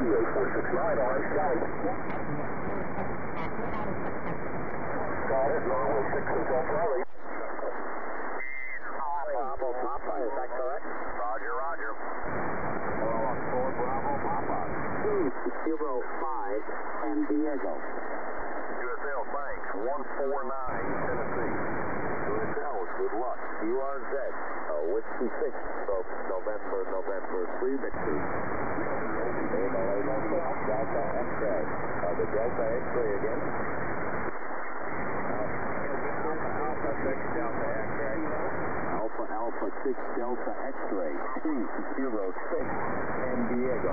469 on site. Got it, normal 6 Hotel Charlie. Bravo Papa, is that correct? Roger, roger. 4 Bravo Papa. 205 San Diego. USL Banks, 149 Tennessee. USL, good luck. URZ, Whiskey 6 of November 3 Victory. Delta X-ray. The Delta X-ray again. Alpha 6 Delta X-ray. Alpha 6 Delta X-ray. 206 San Diego.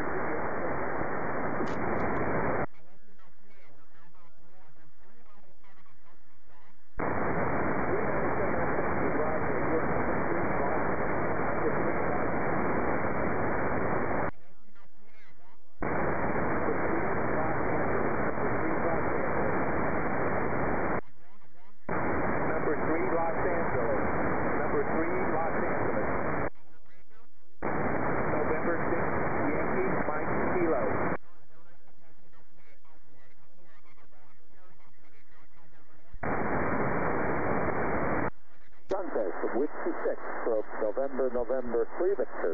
Whiskey 6 of November 3 Victor.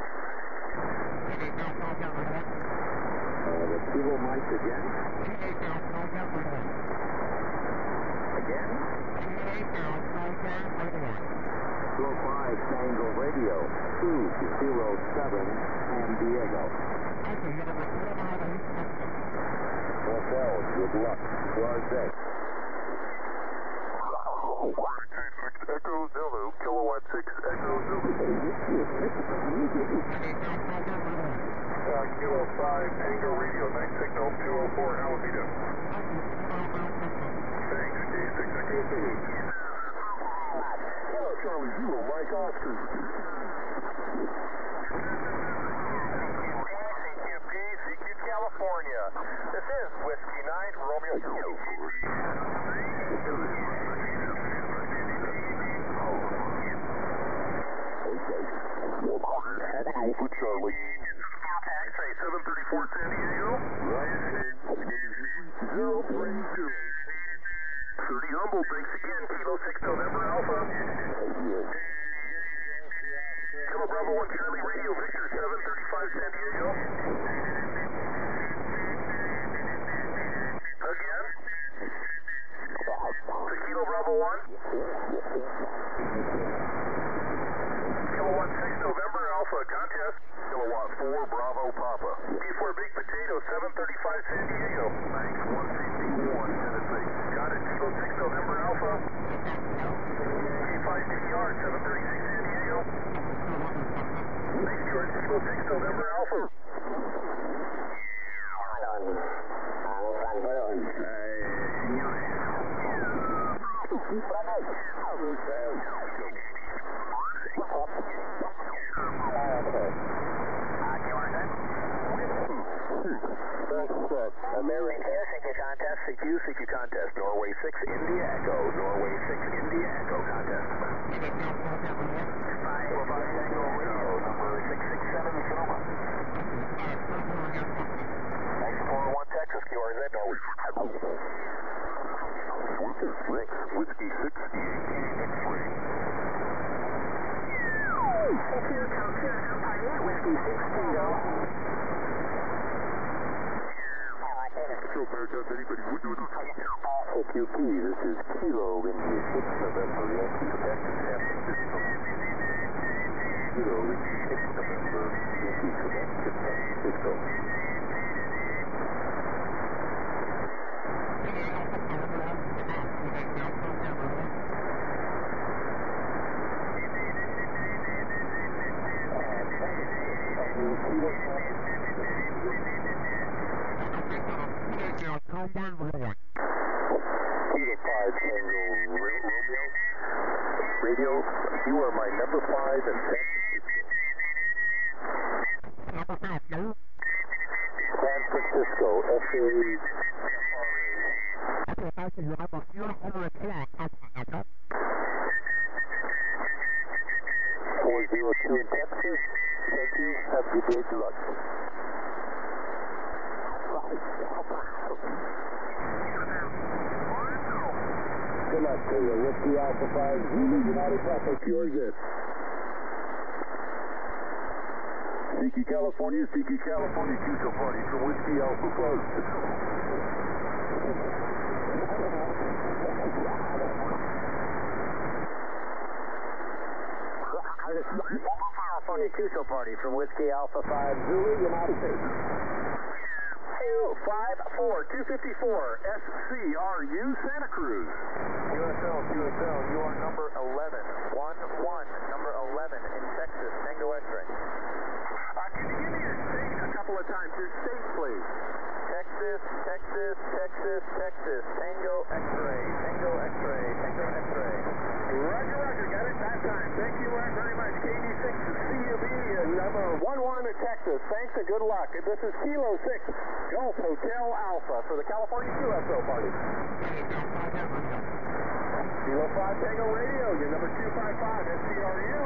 The Kilo Mike again. Again. 205 Tango Radio. 207 San Diego. Hotel, good luck. QRZ. Echo Zulu, Kilowatt 6, Echo Zulu. Kilo 5, Tango Radio, night signal 204 Alameda. Thanks, K6 Echo Zulu. Hello, Charlie Zulu, Mike Oscar. CQ, California. This is Whiskey 9, Romeo. For Charlie. X-ray 734 San Diego. Right. 032. 30 Humboldt, thanks again. Kilo 6 November Alpha. Kilo Bravo 1 Charlie Radio Victor 735 San Diego. Again. Kilo Bravo 1. Kilowatt 6 November Alpha, contest. Kilowatt 4 Bravo Papa. P4 Big Potato, 735 San Diego. Thanks, 151 Tennessee. Got it, Kilo 6 November Alpha. P5 DDR, 736 San Diego. Thanks, George, Kilo 6 November Alpha. CQ contest, Norway 6 India Echo, Norway 6 India Echo contest. 545 Tango Radio, number 667 Sonoma. Thanks, 401 Texas, QRZ, Norway. Whiskey 6 X-ray. CQ California, Whiskey 6 Tango. OQP, this is Kilo India 6 November Yankee, Quebec, San Francisco. Kilo India 6 November Yankee, Quebec, San Francisco. Radio, you are my number 5 and San Francisco, FAA. 402 in Texas. Thank you. Have a good day. Good luck. luck to you. Whiskey Alpha 5 Zulu United Papa. Yours is. CQ California, QSO Party from Whiskey Alpha 5. California QSO Party from Whiskey Alpha 5 Zulu United States. 54254 SCRU Santa Cruz. QSL, you are number 11. 1-1, number 11 in Texas, Tango X-ray. Can you give me your state a couple of times? Your state, please. Texas, Tango X-ray, Tango X-ray, Tango X-ray. Roger, got it that time. Thank you very much. KD6 CUB number 11 in Texas. Thanks and good luck. This is Kilo 6 Gulf Hotel Alpha for the California QSO Party. Kilo 5 Tango Radio, your number 255 SCRU.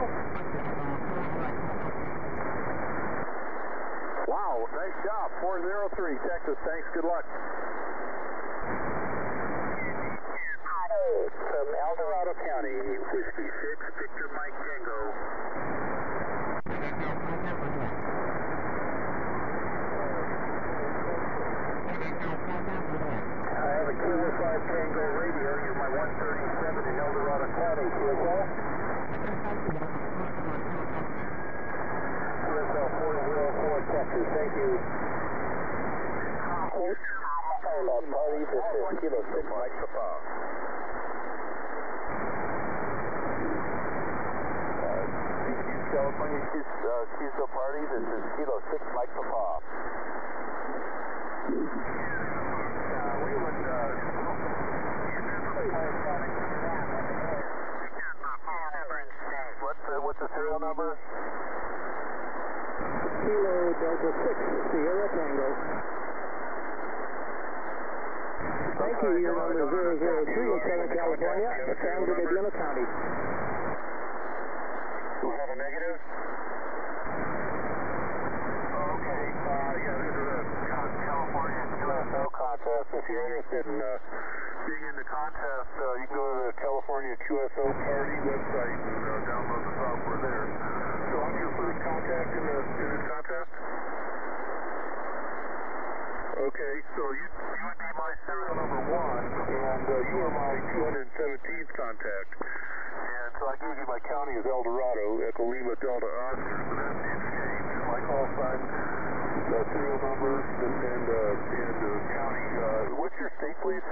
Wow, nice job. 403 Texas. Thanks. Good luck. From El Dorado County, Whiskey 6, Victor Mike Tango. I have a Kilo 5 Tango Radio. You're my 137 in El Dorado County. QSL? QSL 404 Texas. Thank you. Party, this is Kilo 6 Mike Papa. California QSO Party, this is Kilo 6 Mike Papa. What's the serial number? Kilo Delta 6 Sierra Tango. Thank you. Your number 003 in Southern California, San Bernardino County. Do we have a negative? Okay, yeah, this is a California QSO contest. If you're interested in being in the contest, you can go to the California QSO Party website and download the software there. So I'm your first contact in this contest? Okay, so you would be my serial number 1, and you are my 217th contact. And so I gave you my county as El Dorado, Echo Lima Delta Oscar, so that's the exchange. My call sign, serial number, and county. What's your state, please?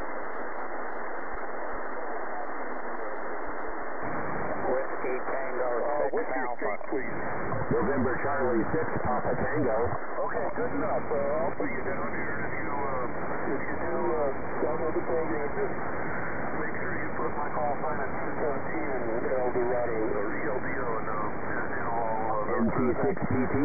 Whiskey Tango 6 what's your Alpha. state, please? November Charlie 6 Papa Tango. Okay, good enough. I'll put you down here. If you do download the program, just make sure you put my call sign at 217 in El Dorado, or ELDO, and it'll all NT6TT.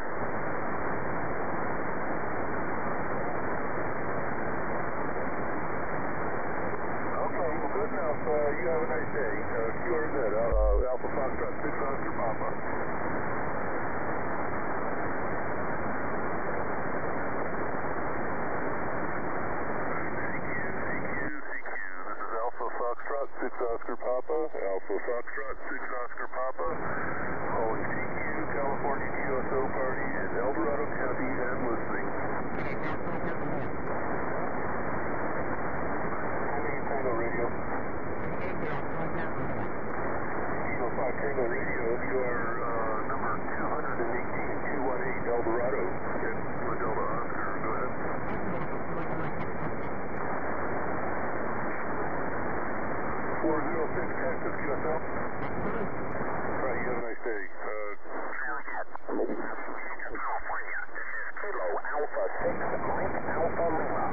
Okay, well, good enough. You have a nice day. QRZ, Alpha Foxtrot 6 Oscar Papa. Foxtrot 6 Oscar Papa, Alpha Foxtrot 6 Oscar Papa, calling CQ California QSO Party in El Dorado County and listening. Tango Radio. Kilo 5 Tango Radio, you are number 218 El Dorado, and Delta Oscar, go ahead. 406 Texas, QSL. Alright, you have a nice day. California, this is Kilo Alpha 6 Mike Alpha Lima.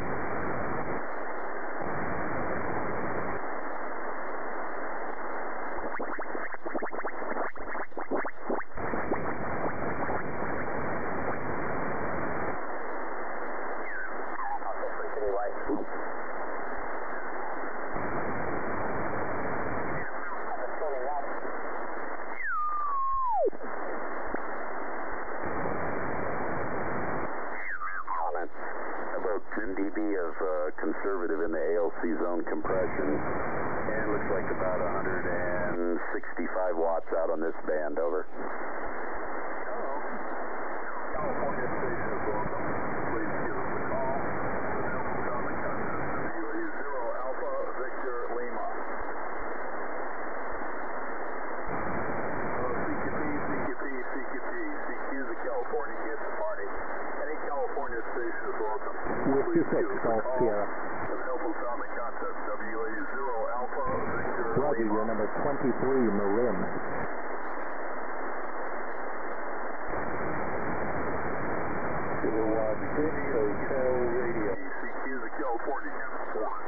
About 10 dB of conservative in the ALC zone compression, looks like about 165 watts out on this band, over. Hello. California station is welcome. Please give us a call. Atomic contest WA 0 Alpha Victor Lima. CQ the California Kansas Party. Any California station is welcome. Whiskey 6, Golf Sierra. Atomic contest WA 0 Alpha Victor Roger, Lima. your number 23, Marin. Kilowatt 6 Hotel Radio. CQ the California Kansas Party.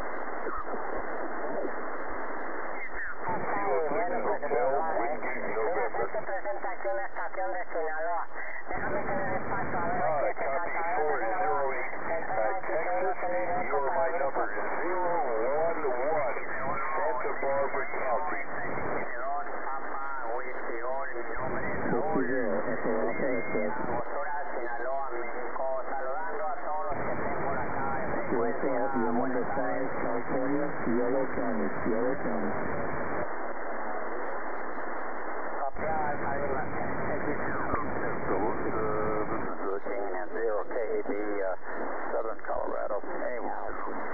Se presenta aquí en la estación de Sinaloa. Déjame tener espacio a ver a quién se trata. Your my number is 011 Santa Barbara County. Sinaloa, México. Saludando a todos los que estén por acá en frecuencia. Your number 5, California, Yellow County, Yellow County. This is King and 0 KAB, Southern Colorado. Anyhow.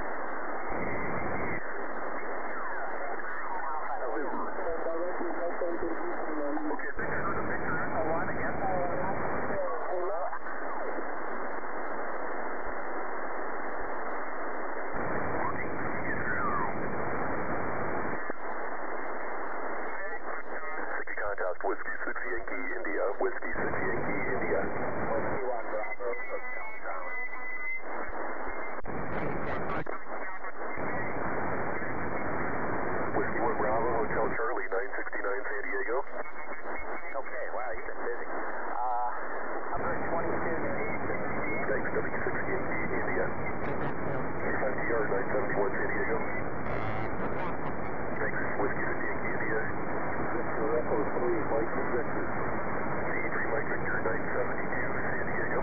Contact Whiskey 6 Yankee India, Whiskey 6 Yankee India. Whiskey 1 Bravo, Hotel Charlie. Whiskey 1 Bravo, Hotel Charlie, 969 San Diego. Okay, wow, you've been busy. Number 22. Thanks, W6 Yankee India. 5TR 971 San Diego. Thanks, Whiskey 6 Yankee India. Victor Echo 3, Mike Victor. C3 Mike Victor 972 San Diego.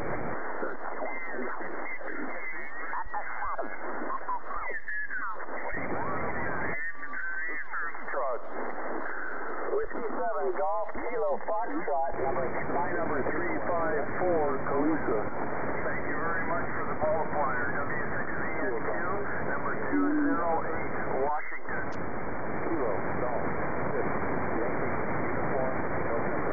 Whiskey 7 Golf Kilo Foxtrot, my number 354, Calusa. Thank you very much for the multiplier. W6ZNQ, number 208, Washington. Kilo Golf 6, Yankee Uniform, November.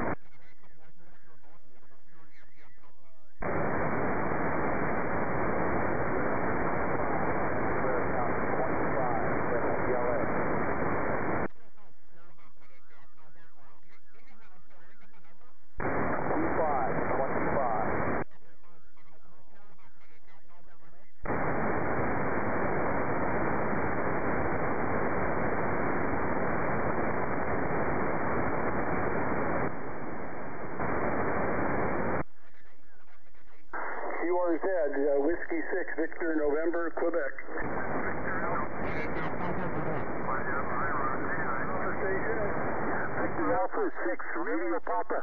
Whiskey 6, Victor, November, Quebec. Victor Alpha 6, Radio Papa.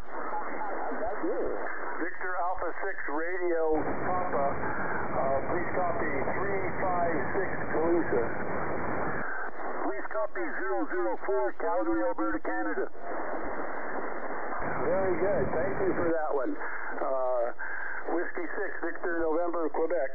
Victor Alpha 6, Radio Papa. Please copy 356 Calusa. Please copy 004 Calgary, Alberta, Canada. Very good. Thank you for that one. Whiskey 6, Victor, November, Quebec.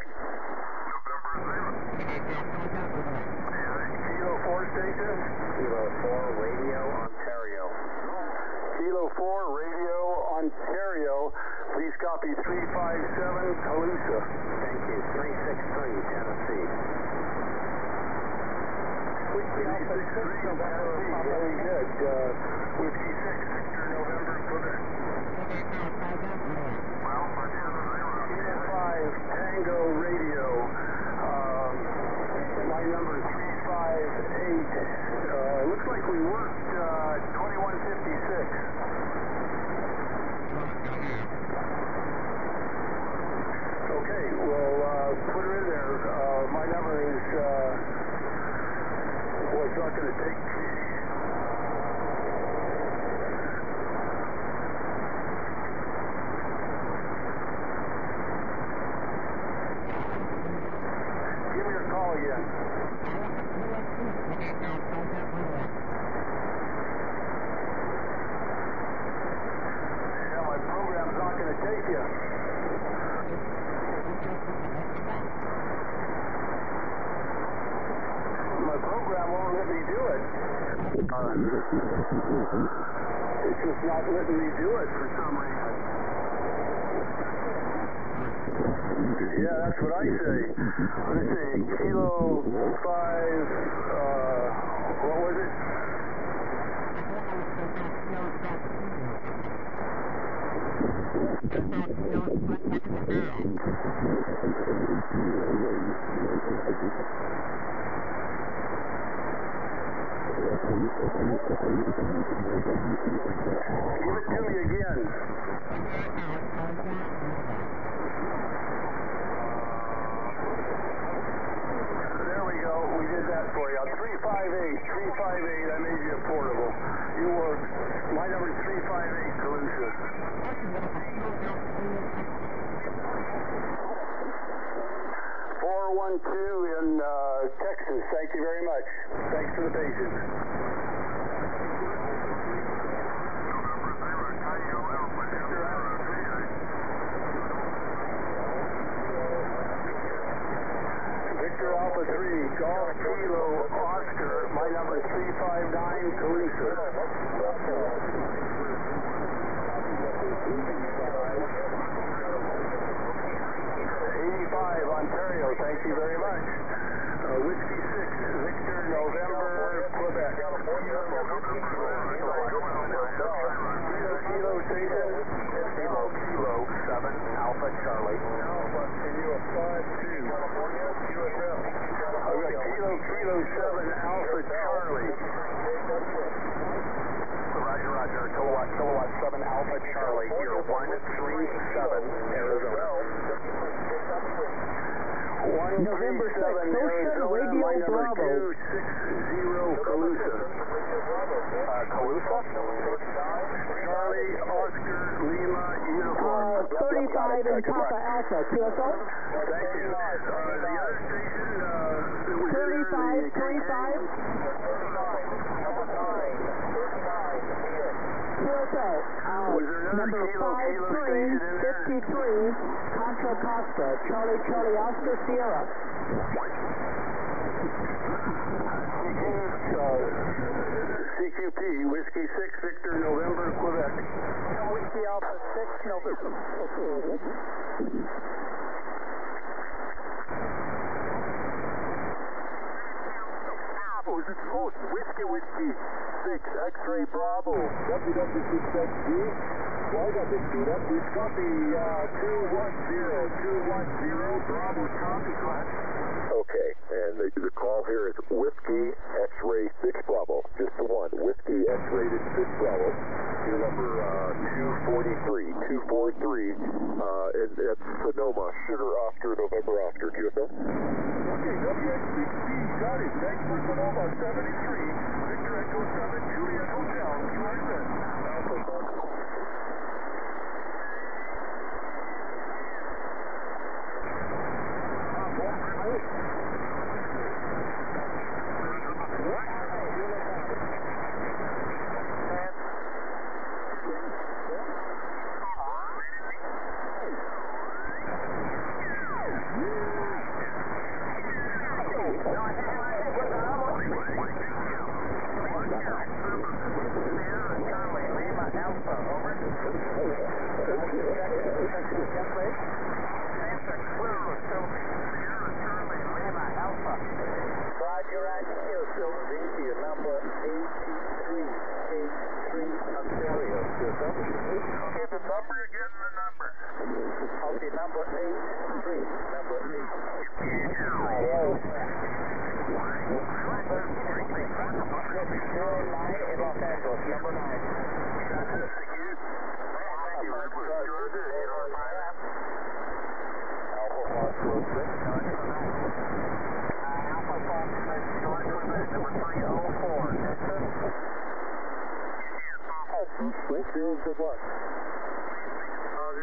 Kilo 4 station. Kilo 4, Radio Ontario. Kilo 4, Radio Ontario. Please copy 357 Calusa. Thank you. 363, Tennessee. Whiskey Alpha 6, November, very good. Whiskey 6, Victor, November, Quebec. Kilo 5, Tango Radio. My number 358. Looks like we worked 2156. Okay, well, put her in there. My number is, boy, it's not going to take. Give me your call again. Yeah, my program's not going to take you. My program won't let me do it. It's just not letting me do it for some reason. Yeah, that's what I say. Let's see, Kilo 5, what was it? Give it to me again. There we go. We did that for you. 358. I made you portable. You were my number 358, Calusa. 412 in Texas. Thank you very much. Thanks for the patience. Victor Alpha 3, Golf Kilo Oscar, my number 359, Calusa. 85, Ontario, thank you very much. Whiskey 6, Victor, November, Quebec. Kilo Station. Kilo 7, Alpha Charlie. Alpha, can you apply to California, USL? I've got Kilo 7, Alpha Charlie. Roger, Kilowatt 7, Alpha Charlie, here, 137, Arizona. November 6th, Ocean Radio Bravo. 260 Calusa. Calusa? Charlie, Oscar, Lima, Uniform. 35 in Papa Alpha, QSO. Thank you. The other station, it was 35. QSO, number 5353, Contra Costa, Charlie, Oscar, Sierra. CQP, Whiskey 6, Victor, November, Quebec. Whiskey Alpha 6, November. Whiskey 6, X-Ray Bravo. WW6XG, WW6XG, copy 210, Bravo, copy, go ahead. Okay, and the call here is Whiskey X-Ray 6 Bravo, just the one, Whiskey X-rated 6 Bravo, your number 243, it's Sonoma, Sugar Oscar, November Oscar, QSO. Okay, WX6G, got it, thanks for Sonoma, 73, Victor Echo 7, Juliet Hotel, QSN.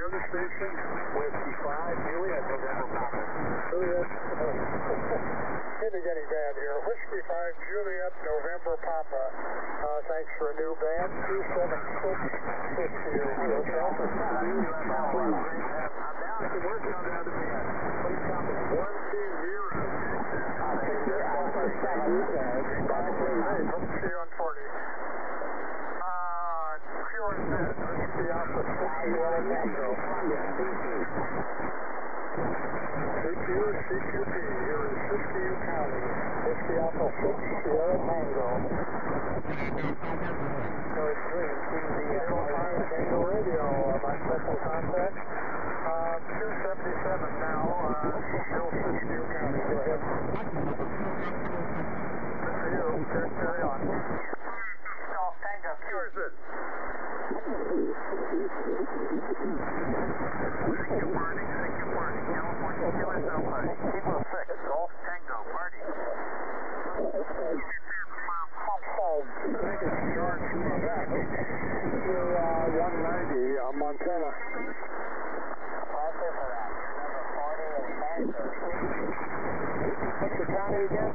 Whiskey 5, Juliet, November Papa. Really getting bad here. Whiskey 5 Juliet November Papa. Thanks for a new band. 276 here. I'm down. We're coming down to the end. Please copy. 120. Victor Alpha 7. Hope to see you on 40. Pure Net. Whiskey Alpha 6 Sierra Tango. CQP, here is Siskiyou County. Whiskey Alpha 6 Sierra Tango. North Green, Tango 5 Tango Radio. My special contact. 277 now. Still Siskiyou County. Go ahead. Good for you. Carry on. Golf Tango. Here is it. California, QSL party. Kilo 6, Golf Tango party. I think it's George Quebec. 190, Montana. Answer for that. Number 40 in Kansas. What's the county again?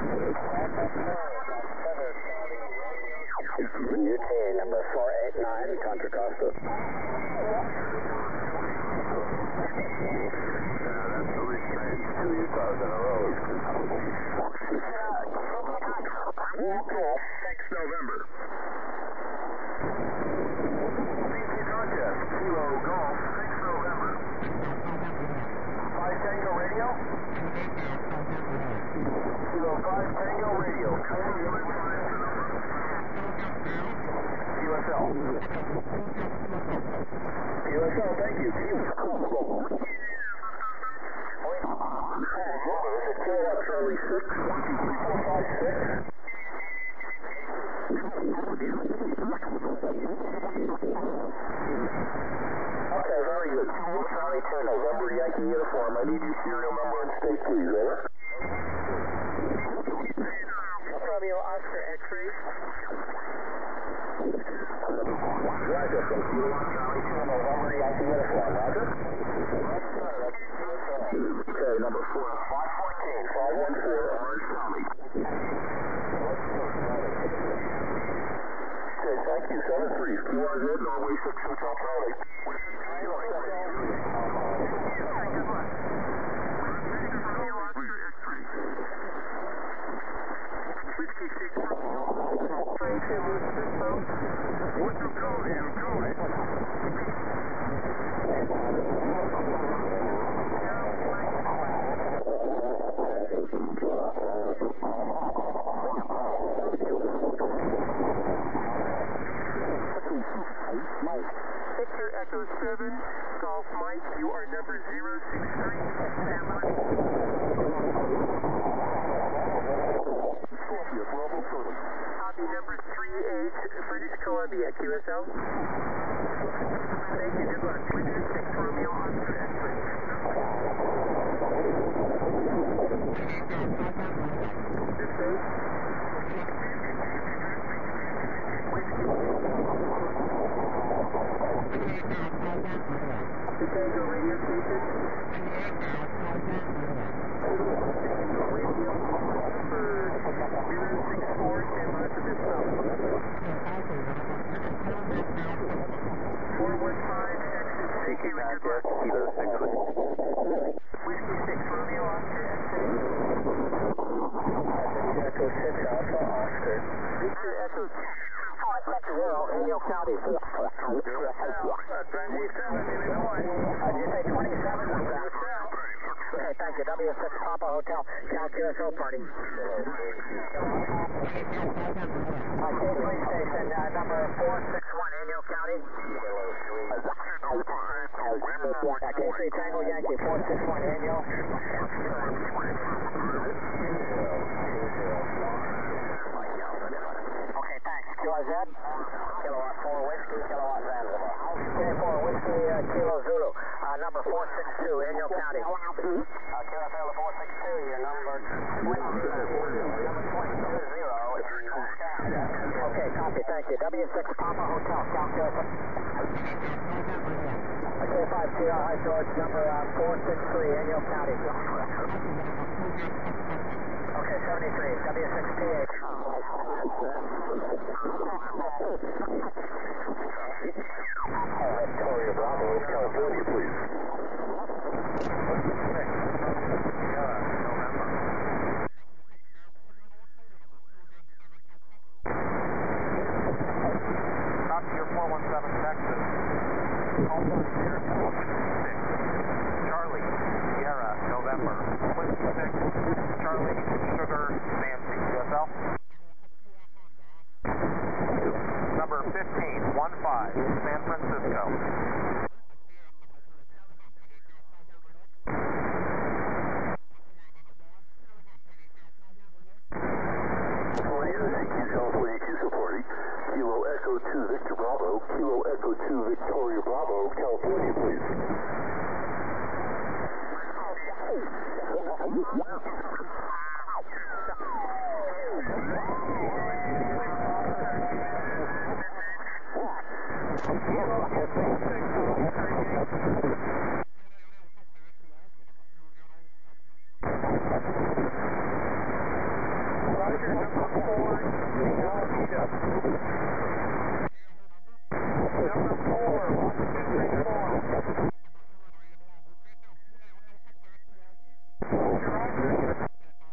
UT number 489, Contra Costa. That's the restraint. 2 Utahs in a row. 6 November. CC contest. Kilo Golf. 6 November. 5 Tango Radio. Kilo 5 Tango Radio. QSL. QSL, thank you. Charlie 6, 12356. Okay, very good. Charlie 2, November Yankee uniform. I need your serial number and state, please, over. Romeo Oscar X-ray. Roger, from Kilo 1, Charlie 2, November Yankee uniform. Roger? Okay, number 4, 514, 514, Orange County. Okay, thank you. 73, QRZ, Norway 6, Hotel Charlie. What you call you, Charlie? Victor Echo 7, Golf Mike, you are number 063, stand by. Copy number 38, British Columbia, QSL. Thank you, good luck. Winter 6, Romeo Oscar X-ray. Tango radio station. Radio number 064, stand by for this number. 415, exit CQ, good luck. Kilo 6. Whiskey 6, Romeo Oscar X-ray. Echo 6 Alpha Oscar. Victor Echo 560, Inyo County. Brandy 7, Illinois. Did you say 27? Okay, thank you. W6 Papa Hotel, Cal QSO party. Police station, number 461, Inyo County. K3 Tango Yankee, 461, Inyo. Okay, thanks. QRZ? Kilowatt 4 Whiskey, Kilowatt Zanzibar. K4 Whiskey, Kilo Zulu, number 462, Inyo County. QSL 462, your number 220. Okay, copy, thank you. W6 Papa Hotel, Cal QSL. K5 TR High George, number 463, Inyo County. 23, W6PH. Victoria Bravo, California, please. Copy your 417 Texas. Charlie, Sierra, November. Whiskey 6, Charlie, Sugar, Nancy, QSL. Number 1515, San Francisco. California QSO Party, Kilo Echo 2 Victor Bravo, Kilo Echo 2 Victoria Bravo, California, please. Roger, number 4, Number 4, District 4. Roger.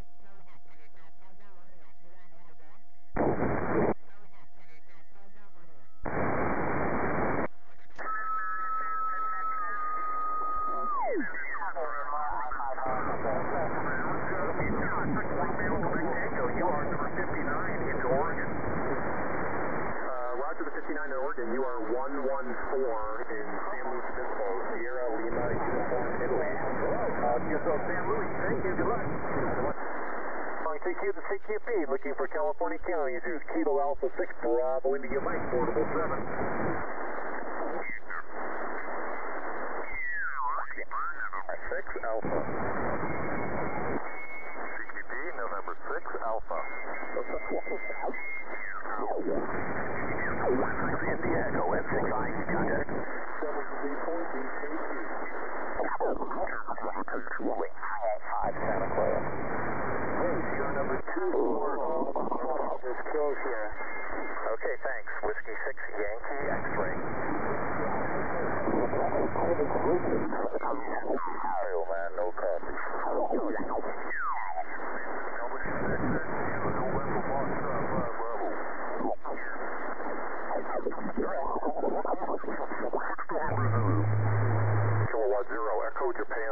You are number 59 into Oregon. Roger the 59 in Oregon. You are 114 in San Luis Obispo, Sierra Lima Uniform Italy. QSO San Luis, thank you. Good luck. CQ to CQP, looking for California County. This is Kilo Alpha 6 Bravo, India Mike, Portable 7. 6 Alpha. CQP, November 6 Alpha. India Echo, F6 I, contact. 7340 KQ. 5857, clear. You're number 2. Just kills here. Okay, thanks. Whiskey 6 Yankee X-ray. Ariel, man, no copy. November Foxtrot 5 Bravo. Kilowatt 0, Echo Japan.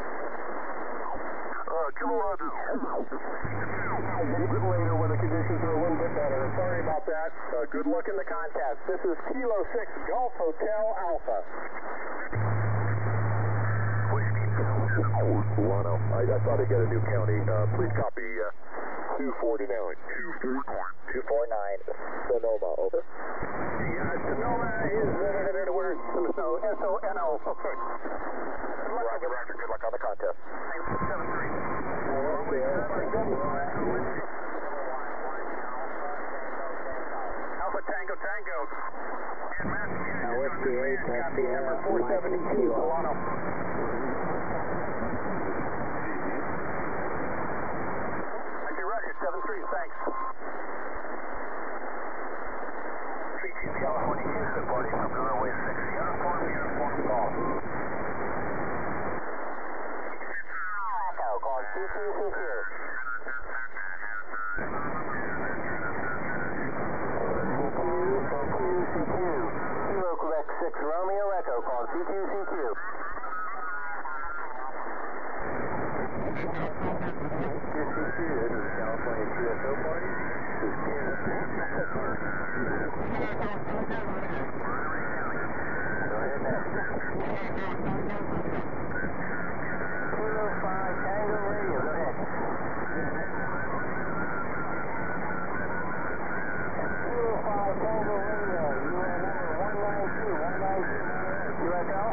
Kilowatt 0. A little bit later when the conditions are a little bit better. Sorry about that. Good luck in the contest. This is Kilo 6 Golf Hotel Alpha. I thought I'd get a new county. Please copy 249. 249. Sonoma, over. Sonoma is where's S-O-N-O. Okay. Roger, Roger. Good luck on the contest. 7-3. Alpha Tango Tango. And Massachusetts. Whiskey 8, Copy number 472, Solano. Roger, 7-3, thanks. CQ California QSO Party from runway 6, uniform call. Echo, call CQ. CQ. Kilo Quebec 6 Romeo Echo, call CQ. This is California QSO Party. This is Kansas City. Go ahead, Matt. Kilo 5 Tango Radio, go ahead. Kilo 5 Tango Radio, you are number 192. USL?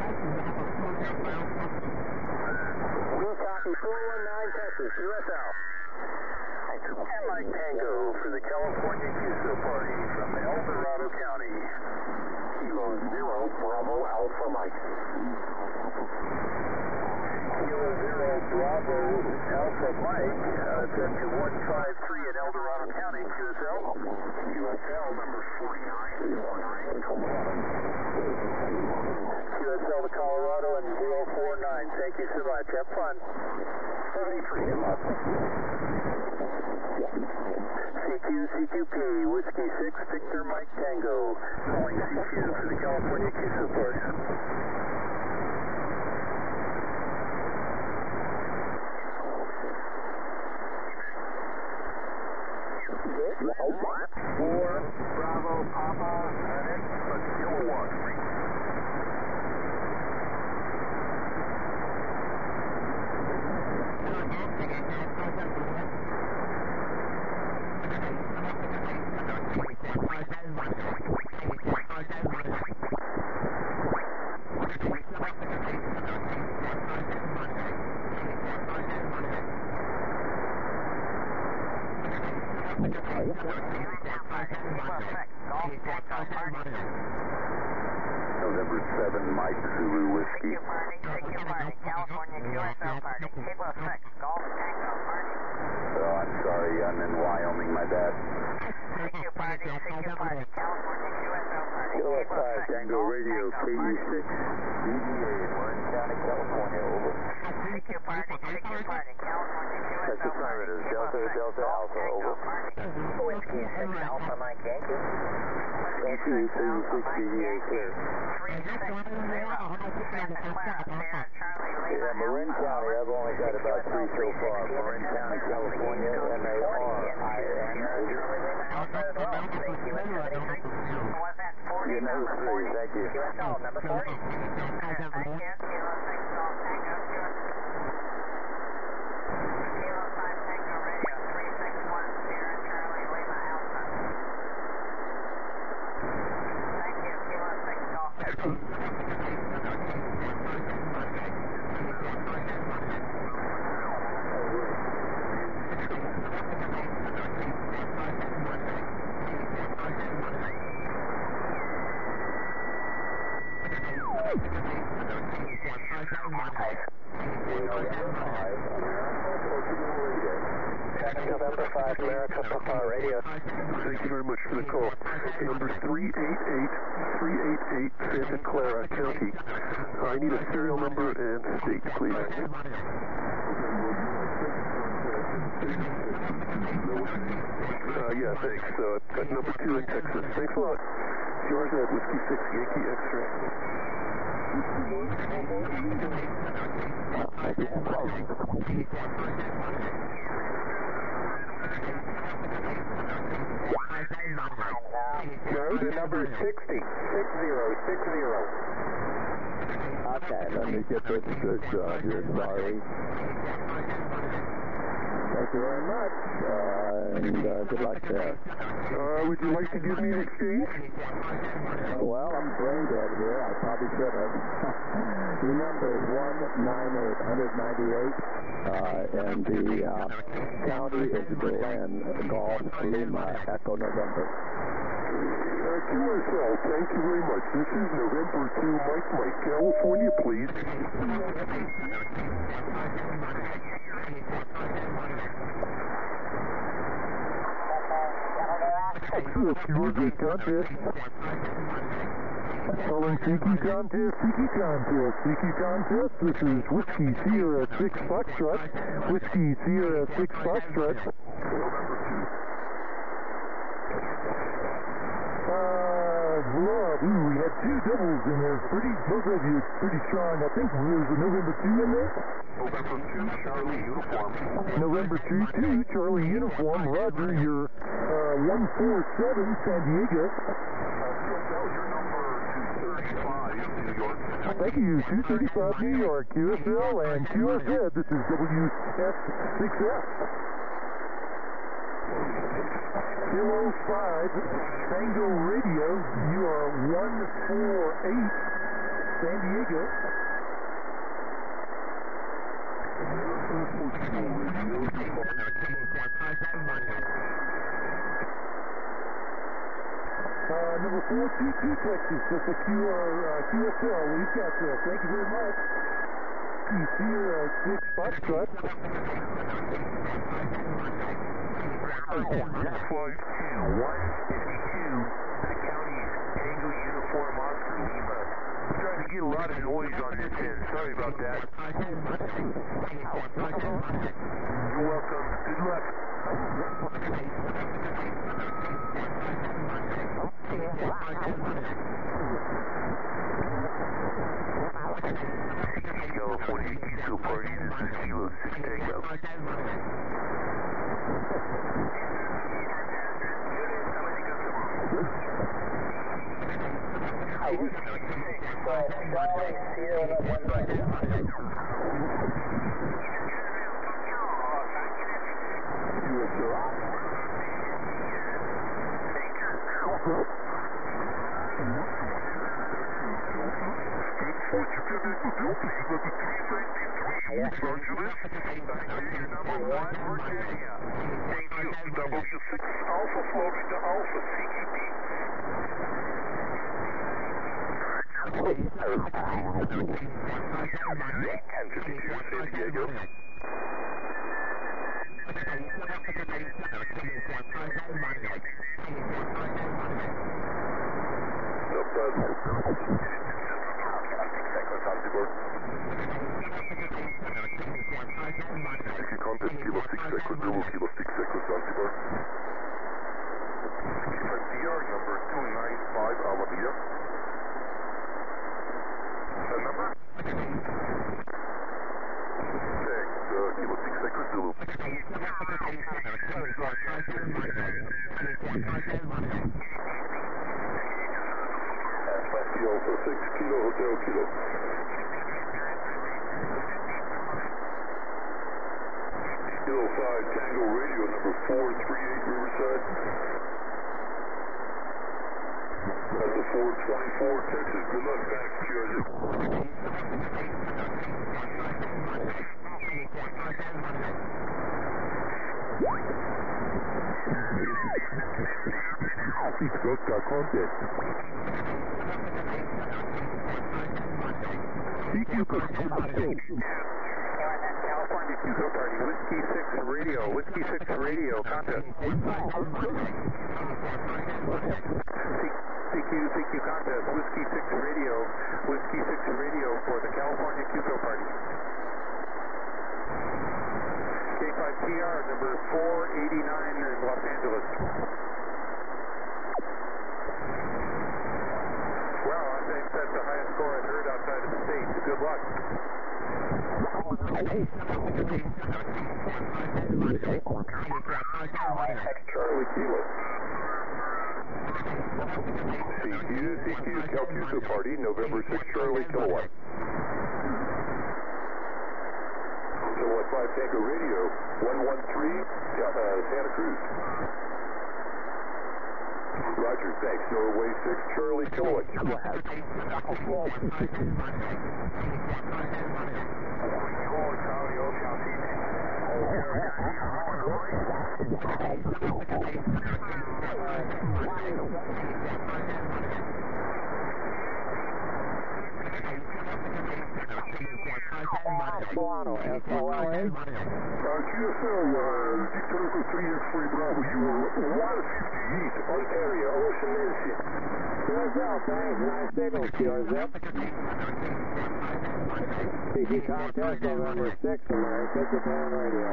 We copy 419 Texas, USL. And Mike Tango for the California QSO Party from El Dorado County. Kilo 0 Bravo Alpha Mike. Kilo 0 Bravo Alpha Mike, send to 153 in El Dorado County, QSL. QSL number 4949, Colorado. QSL to Colorado and 049. Thank you so much. Have fun. 73, good luck. CQP, Whiskey 6, Victor Mike Tango. Calling CQ for the California QSO Park. Four, Bravo, Papa, A kilowatt. November 7, Mike Zulu Whiskey. California QSL party. Kilo 6, Golf Tango party. Oh, I'm sorry, I'm in Wyoming, my bad. CQ party, California QSL party. Kilo 5, Tango Radio, KU6, DDA, Marin County, California, over. CQ party, California QSL That's affirmative, Delta, Delta, Alpha, over. Whiskey 6, Alpha Mike Yankee. Whiskey 6, DDA, clear. 360, Santa Clara, Sierra Charlie Lima Yeah, Marin County, I've only got about 3 so far. Marin County, California, Was that 40? You know 3, thank you. QSL, number 40. Thank you, Kilo 6, Golf Tango, Kilo 5 Tango Radio, 361, Sierra Charlie Lima Alpha. Thank you, Kilo 6, Golf Tango. November 5, America, Papa Radio. Thank you very much for the call. Number 388 Santa Clara County. I need a serial number and state, please. Yeah, thanks. At number 2 in Texas. Thanks a lot. Yours at Whiskey 6, Yankee X-ray. No, the number is 60. 60. Okay, let me get this straight out here. Sorry. Thank you very much, and good luck there. Would you like to give me an exchange? Well, I'm brain dead here. I probably should have. The number is 198, and the county is Glen, Golf, Lima, Echo, November. QSL, thank you very much. This is November 2, Mike, California, please. You're good contest. Calling CQ contest. This is Whiskey Sierra 6 Foxtrot. Whiskey Sierra 6 Foxtrot. We had 2 doubles in there. Both of you pretty strong. I think there's a November 2 in there. November 2, Charlie Uniform. November 2, Charlie Uniform. Roger, you're 147, San Diego. Your number 235, New York. Thank you, 235 New York, QSL and QSZ. This is WS6F. Kilo 5, Tango Radio, you are 148, San Diego. Number 422 Texas, that's a QSL, we've got this. Thank you very much. Whiskey Sierra 6 Foxtrot. Trying to get a lot of noise on this end. Sorry about that. You're welcome. Good luck. California Kilo Party, this is Kilo 6 Tango. Charlie, Sierra, November. Los Angeles, your number 1, Virginia. Thank you. W6 Alpha Florida Alpha CQB. Kansas City, San Diego. Contest Kilo 6 Echo Zulu, Kilo 6 Echo Zanzibar. PR number 295 Alameda. Number? Thanks, Kilo 6 Echo Zulu. Alpha 6 Kilo Hotel Kilo. Kilo 5 Tango Radio number 438 Riverside. That's a 424 Texas. Good luck, thanks, QRZ. It's Oscar Contest. CQ California Kilo Party, Whiskey 6 Radio, Whiskey 6 Radio, contest. CQ contest, Whiskey 6 Radio, Whiskey 6 Radio for the California Kilo Party. K5PR number 489 in Los Angeles. Well, I think that's the highest score I've heard outside of the state. Good luck. Charlie Kilo. CQ Calcutta Party, November 6 Charlie Kilowatt. Kilowatt 5 Tango Radio, 113 Santa Cruz. Roger, thanks. Norway 6 Charlie Kilowatt. QSL, Victor Echo 3 X-Ray Bravo, you are 158, Ontario, Ocean Nation. QSL, thanks, nice signal, QRZ. CQ contest, November 6th, America, Japan Radio.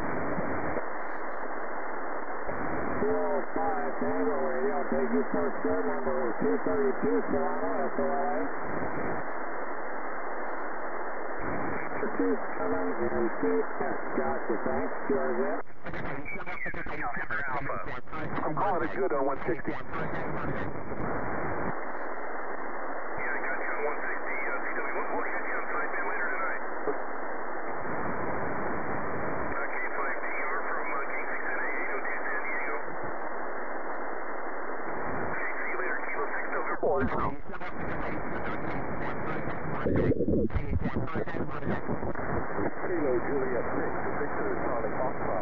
Kilo 5 Tango Radio, I'll take you first good, number 232, Solano, SOLA. Coming and keep gotcha, thanks, QRZ. Alpha. I'm calling it good on 160. Yeah, I got you on 160. We'll hit you on sideband later tonight. K5PR from King 6 and 802 San Diego. Okay, see you later. Kilo 6 November. Kilo Juliet 6, Victor Charlie Foxtrot.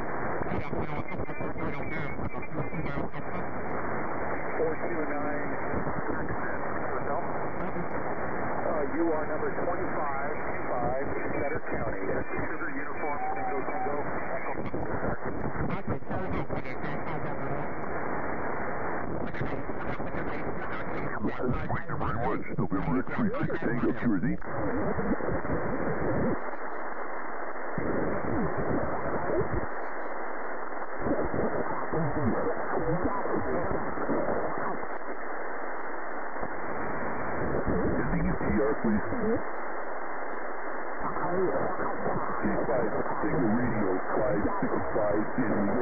429 Hotel. You are number 25. Sutter County. Sugar Uniform, Tango Tango. Thank you very much. November X-ray 6 Tango QRZ. Ending in TR, please. K5 Tango Radio 565 San Diego.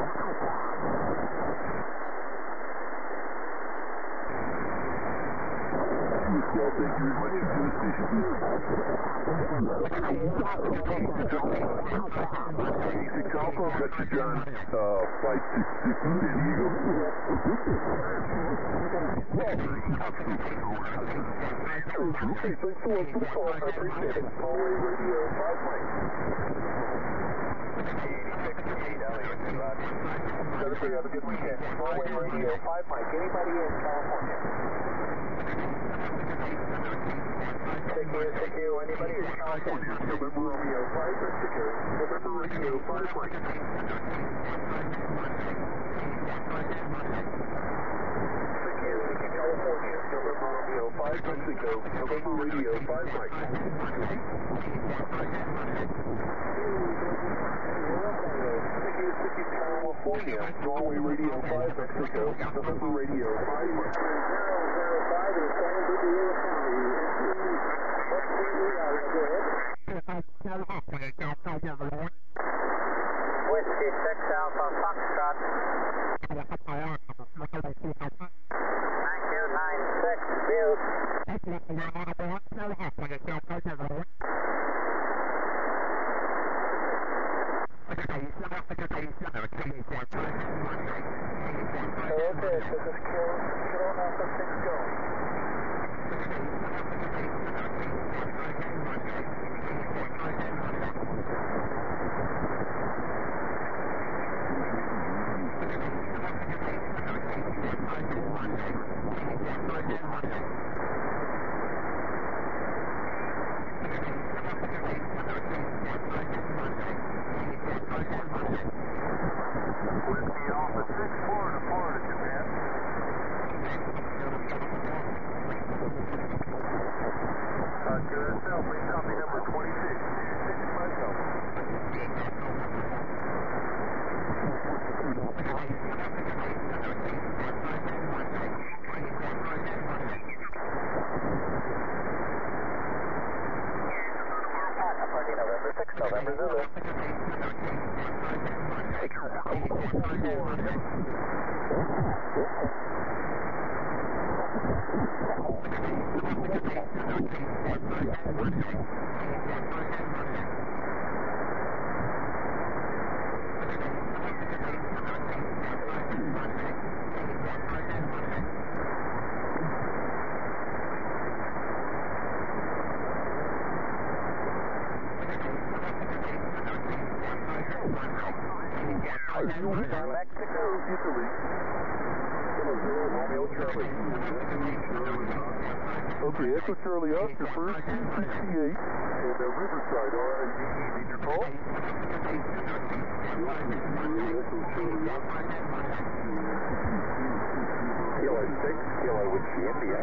Well, thank you very much. Enjoy the station, please. 86 Alpha, Dr. John, 566 San Diego. Okay, thanks so much for the call. I appreciate it. Hallway Radio 5 Mike. 86 Elliott, Roger. Thursday, have a good weekend. Hallway Radio 5 Mike. Anybody in California? Take care. Anybody in California? November Romeo 5 Mexico. November Radio 5 Mike. California, November Romeo 5 Mexico, November Radio 5 Mike. California, Norway Radio 5 Mexico, November Radio 5 Mike. 005 is San Diego County. Whiskey 6 Alpha Foxtrot. Thank you, 96 Butte. Okay, this is Kilo Alpha 6 go. Whiskey Alpha 6, Florida, Japan. QSL, please copy number 26, 26 Moscow. November 6, November Zulu. Mexico, Italy. Romeo Charlie. Okay, Echo Charlie Oscar first, 268 in Riverside, RIGE, need your call. Echo Charlie Oscar. Kilo 6, Kilo Whiskey, India.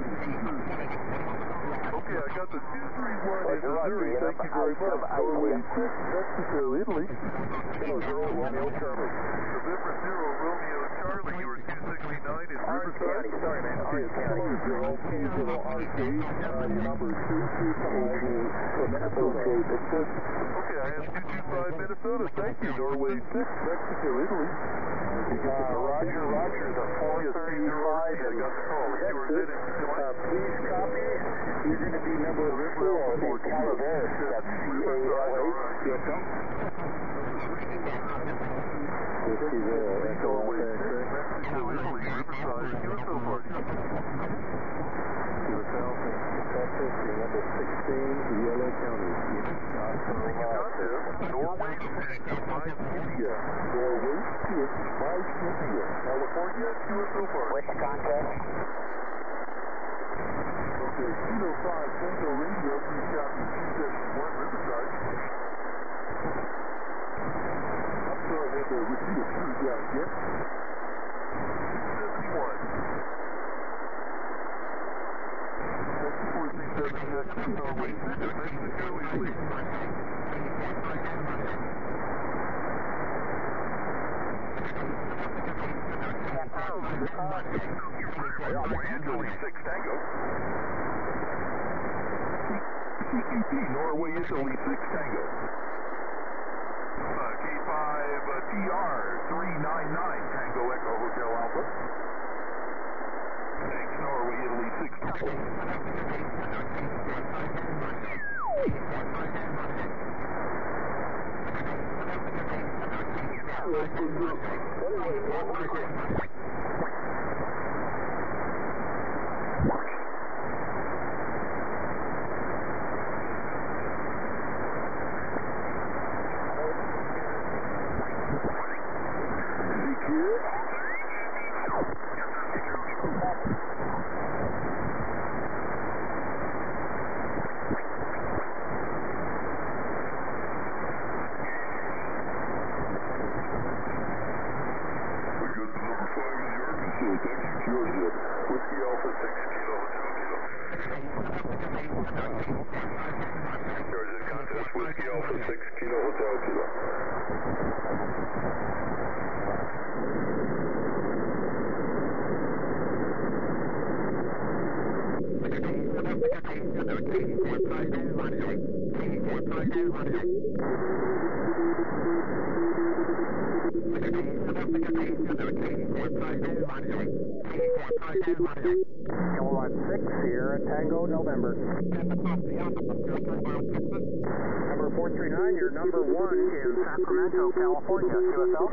Okay, I got the 231 in Missouri, thank you very much. Norway 6, Mexico, Italy. Kilo 0, Romeo Charlie. November 0, Romeo Charlie, you were 269 in Riverside. Sorry, man. Orange County. 0, Kilo RC. Your number is 225 for Minnesota. Okay, I have 225 Minnesota, thank you. Norway 6, Mexico, Italy. Roger, the 435. I got the call. You were in Please copy. You're going to be number 4 for Calaveras. That's C-A-L-A. Yes, sir. Whiskey 0, Echo Mexico, Italy, Riverside, QSO party. QSL, Texas, number 16, Yellow County. Norway 6, 5 India. Norway 6, 5 India. California, QSO party. Which contact? Kilo 5 Tango Radio, please copy 271 Riverside. I'm sorry, I had to repeat a few down again. 271. Thank you, 437 Norway 6, Mexico, Italy. Italy 6 Tango. Norway Italy 6 Tango. K5 TR 399 Tango Echo Hotel Alpha. Thanks, Norway Italy 6 Tango. Kilowatt 6 here at Tango, November. Number 439, you're number 1 in Sacramento, California, QSL.